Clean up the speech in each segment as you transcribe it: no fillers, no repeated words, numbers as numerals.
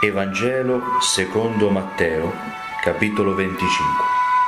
Evangelo secondo Matteo, capitolo 25.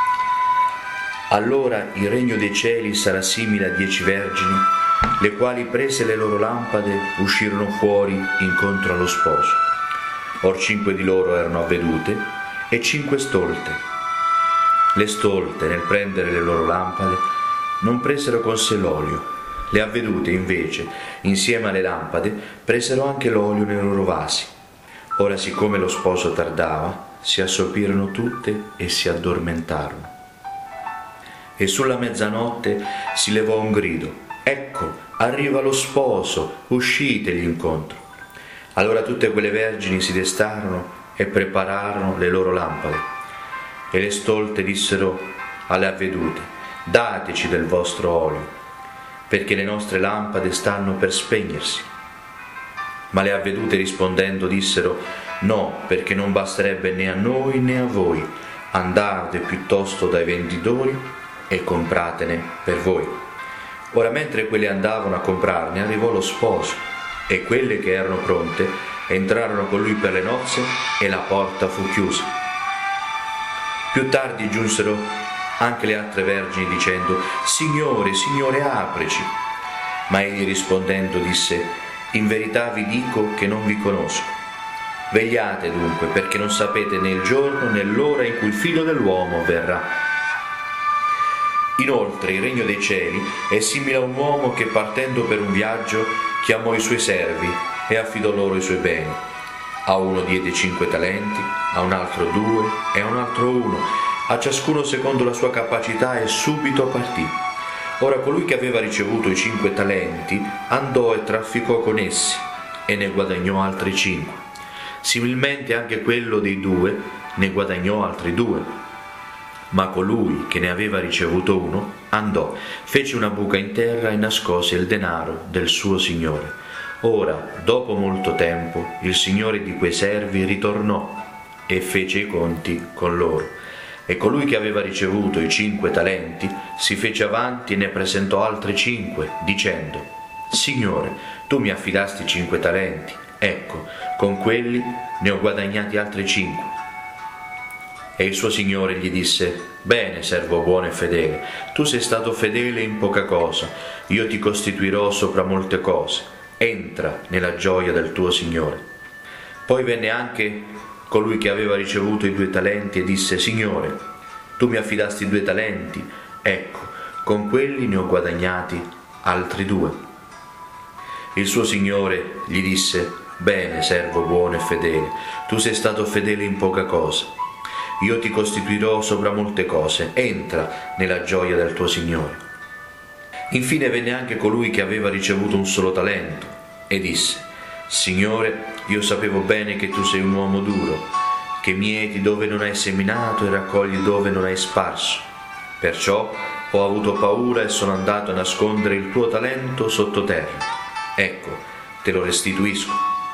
Allora il regno dei cieli sarà simile a 10 vergini, le quali prese le loro lampade uscirono fuori incontro allo sposo. Or 5 di loro erano avvedute e 5 stolte. Le stolte, nel prendere le loro lampade, non presero con sé l'olio. Le avvedute, invece, insieme alle lampade, presero anche l'olio nei loro vasi. Ora, siccome lo sposo tardava, si assopirono tutte e si addormentarono. E sulla mezzanotte si levò un grido: «Ecco, arriva lo sposo, uscitegli incontro». Allora tutte quelle vergini si destarono e prepararono le loro lampade. E le stolte dissero alle avvedute: «Dateci del vostro olio, perché le nostre lampade stanno per spegnersi». Ma le avvedute rispondendo dissero: «No, perché non basterebbe né a noi né a voi. Andate piuttosto dai venditori e compratene per voi». Ora, mentre quelle andavano a comprarne, arrivò lo sposo, e quelle che erano pronte entrarono con lui per le nozze, e la porta fu chiusa. Più tardi giunsero anche le altre vergini dicendo: «Signore, Signore, aprici». Ma egli rispondendo disse: «In verità vi dico che non vi conosco. Vegliate dunque, perché non sapete né il giorno né l'ora in cui il Figlio dell'uomo verrà». Inoltre il regno dei cieli è simile a un uomo che, partendo per un viaggio, chiamò i suoi servi e affidò loro i suoi beni. A uno diede 5 talenti, a un altro 2 e a un altro 1, a ciascuno secondo la sua capacità, e subito partì. Ora colui che aveva ricevuto i 5 talenti andò e trafficò con essi, e ne guadagnò altri 5. Similmente anche quello dei 2 ne guadagnò altri 2. Ma colui che ne aveva ricevuto 1 andò, fece una buca in terra e nascose il denaro del suo signore. Ora, dopo molto tempo, il signore di quei servi ritornò e fece i conti con loro. E colui che aveva ricevuto i 5 talenti si fece avanti e ne presentò altri 5, dicendo: «Signore, tu mi affidasti 5 talenti, ecco, con quelli ne ho guadagnati altri 5. E il suo signore gli disse: «Bene, servo buono e fedele, tu sei stato fedele in poca cosa, io ti costituirò sopra molte cose, entra nella gioia del tuo signore». Poi venne anche colui che aveva ricevuto i 2 talenti e disse: «Signore, tu mi affidasti 2 talenti, ecco, con quelli ne ho guadagnati altri 2. Il suo signore gli disse: «Bene, servo buono e fedele, tu sei stato fedele in poca cosa, io ti costituirò sopra molte cose, entra nella gioia del tuo signore». Infine venne anche colui che aveva ricevuto un solo talento e disse: «Signore, io sapevo bene che tu sei un uomo duro, che mieti dove non hai seminato e raccogli dove non hai sparso. Perciò ho avuto paura e sono andato a nascondere il tuo talento sottoterra. Ecco, te lo restituisco».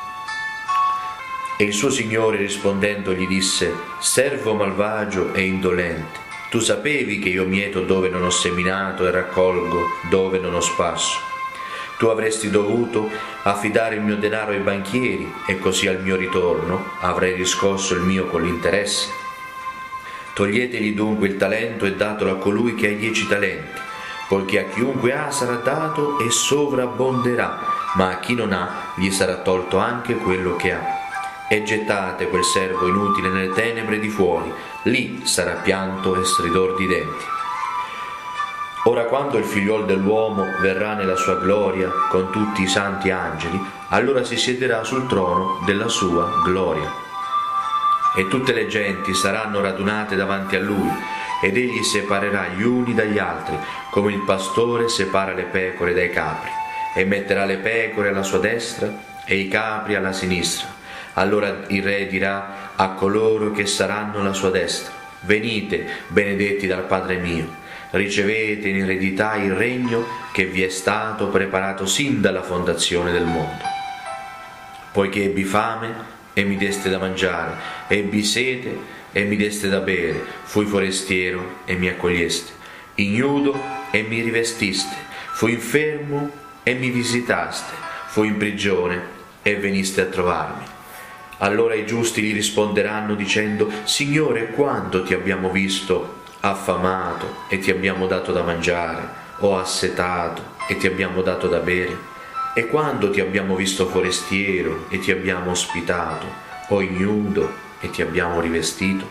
E il suo signore rispondendo gli disse: «Servo malvagio e indolente, tu sapevi che io mieto dove non ho seminato e raccolgo dove non ho sparso. Tu avresti dovuto affidare il mio denaro ai banchieri, e così al mio ritorno avrei riscosso il mio con l'interesse. Toglietegli dunque il talento e datelo a colui che ha 10 talenti, poiché a chiunque ha sarà dato e sovrabbonderà, ma a chi non ha gli sarà tolto anche quello che ha. E gettate quel servo inutile nelle tenebre di fuori, lì sarà pianto e stridor di denti. Ora, quando il figliuol dell'uomo verrà nella sua gloria con tutti i santi angeli, allora si siederà sul trono della sua gloria. E tutte le genti saranno radunate davanti a lui, ed egli separerà gli uni dagli altri, come il pastore separa le pecore dai capri, e metterà le pecore alla sua destra e i capri alla sinistra. Allora il re dirà a coloro che saranno alla sua destra: «Venite, benedetti dal Padre mio, ricevete in eredità il regno che vi è stato preparato sin dalla fondazione del mondo. Poiché ebbi fame e mi deste da mangiare, ebbi sete e mi deste da bere, fui forestiero e mi accoglieste, ignudo e mi rivestiste, fui infermo e mi visitaste, fui in prigione e veniste a trovarmi». Allora i giusti gli risponderanno dicendo: Signore, quando ti abbiamo visto affamato e ti abbiamo dato da mangiare, o assetato e ti abbiamo dato da bere? E quando ti abbiamo visto forestiero e ti abbiamo ospitato, o ignudo e ti abbiamo rivestito?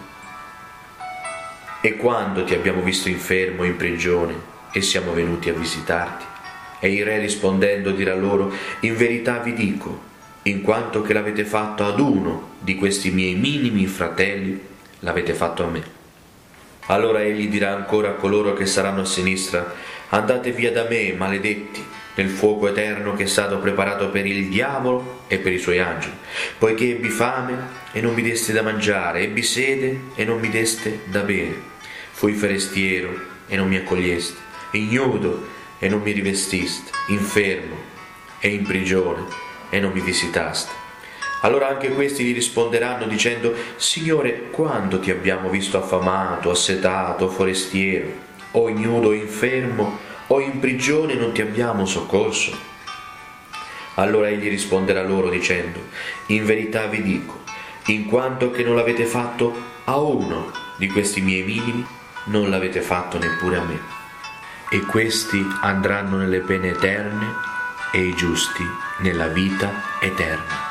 E quando ti abbiamo visto infermo in prigione e siamo venuti a visitarti? E il re rispondendo dirà loro: in verità vi dico, in quanto che l'avete fatto ad uno di questi miei minimi fratelli, l'avete fatto a me. Allora egli dirà ancora a coloro che saranno a sinistra: andate via da me, maledetti, nel fuoco eterno che è stato preparato per il diavolo e per i suoi angeli, poiché ebbi fame e non mi deste da mangiare, ebbi sede e non mi deste da bere, fui forestiero e non mi accoglieste, ignudo e non mi rivestiste, infermo e in prigione e non mi visitaste. Allora anche questi gli risponderanno dicendo: Signore, quando ti abbiamo visto affamato, assetato, forestiero, o ignudo o infermo, o in prigione non ti abbiamo soccorso? Allora egli risponderà loro dicendo: in verità vi dico, in quanto che non l'avete fatto a uno di questi miei minimi, non l'avete fatto neppure a me. E questi andranno nelle pene eterne e i giusti nella vita eterna.